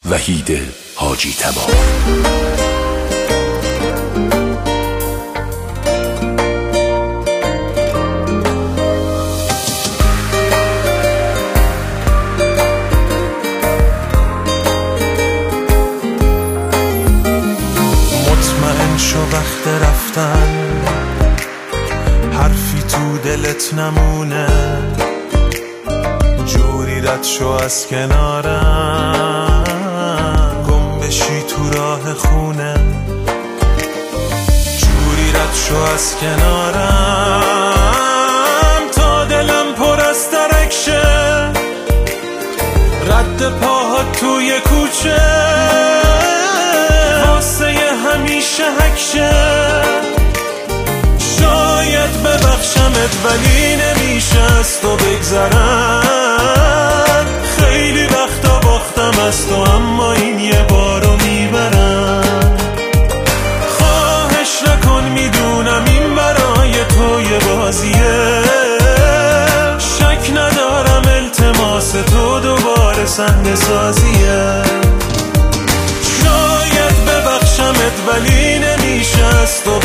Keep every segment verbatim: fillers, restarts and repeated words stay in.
وحید حاجی تبار. مطمئن شو وقت رفتن، حرفی تو دلت نمونه، جوری رد شو از کنارم، گم بشی تو راه خونه، جوری رد شو از کنارم تا دلم پر از ترک شه، رد پاها توی کوچه واسه همیشه حک شه. شاید ببخشمت ولی نمیشه از تو بگذرم، خیلی وقتا باختم از تو اما این یه بارو میبرم. خواهش نکن میدونم این برای تو یه بازیه، شک ندارم التماس تو دوباره صحنه سازیه. شاید ببخشمت ولی نمیشه از تو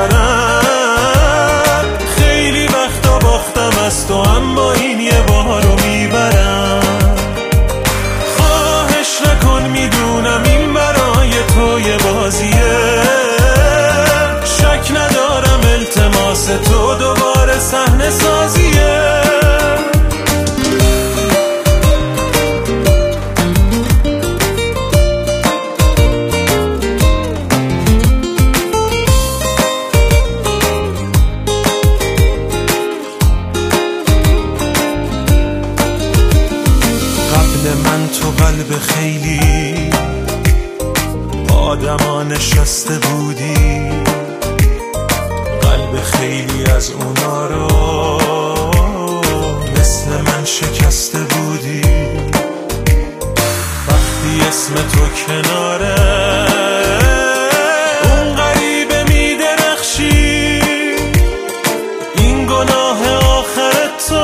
بگذرم، خیلی وقتا باختم از تو اما این یه بارو میبرم. خواهش نکن میدونم این برای تو یه بازیه، شک ندارم التماس تو دوباره صحنه سازیه. من تو قلب خیلی آدما نشسته بودی، قلب خیلی از اونا رو مثل من شکسته بودی. وقتی اسم تو کناره اون غریبه میدرخشی، این گناه آخر تو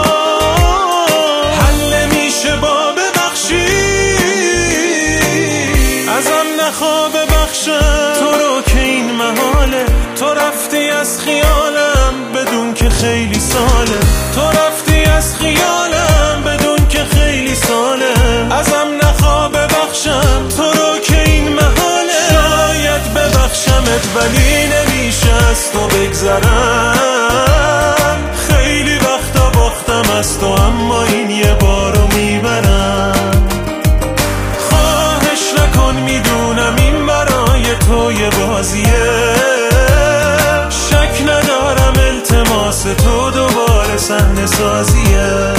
تو رو که این محاله، تو رفتی از خیالم بدون که خیلی ساله، تو رفتی از خیالم بدون که خیلی ساله، ازم نخوا ببخشم تو رو که این محاله. شاید ببخشمت ولی نمیشه از تو بگذرم، خیلی وقتا باختم از تو اما این یه بارو میبرم. خواهش نکن میدونم این برای تو یه بازیه، شک ندارم التماس تو دوباره صحنه سازیه.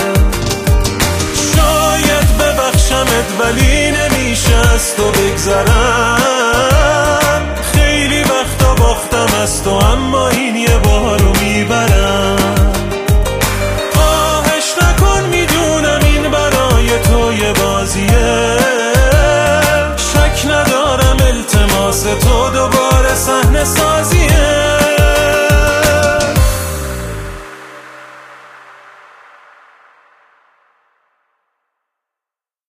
شاید ببخشمت ولی نمیشه از تو بگذرم، خیلی وقتا باختم از تو اما این